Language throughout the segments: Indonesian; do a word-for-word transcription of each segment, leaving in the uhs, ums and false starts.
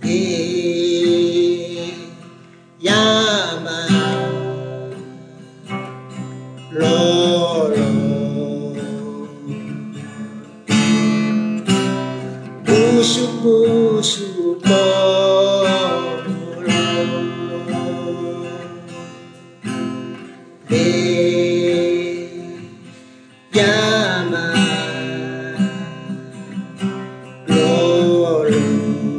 e yama lolo busuk busuk lolo e yama lolo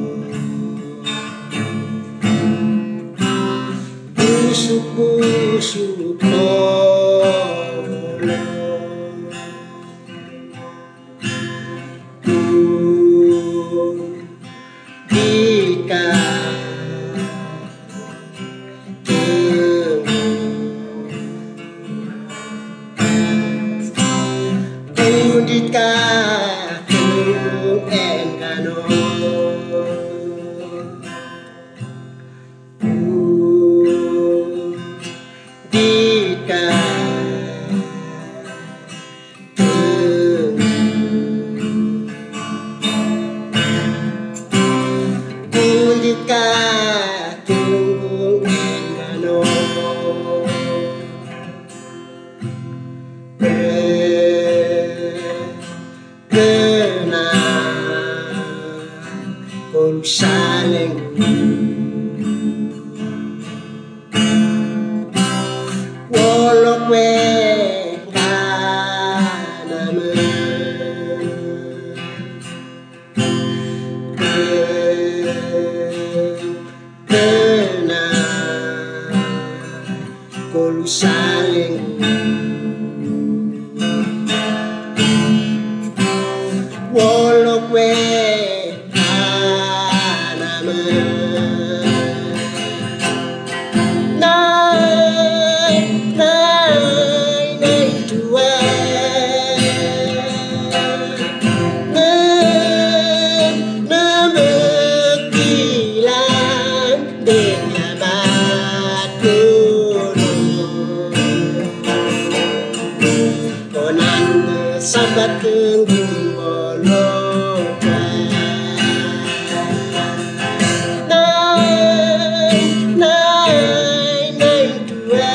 busuk busuk lolo Dika Dika engano Dika Dika engano Kung saling wolok we kanamen tenang kung saling wolok we sambat kenggung bolong nai nai nai dua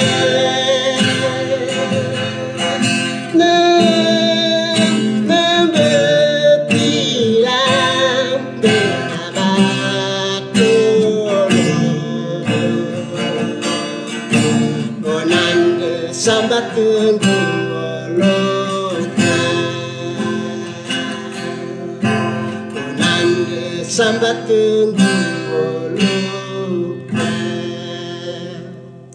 nai membetilang benabat konan sambat kenggung bolong sambat kenggung bolong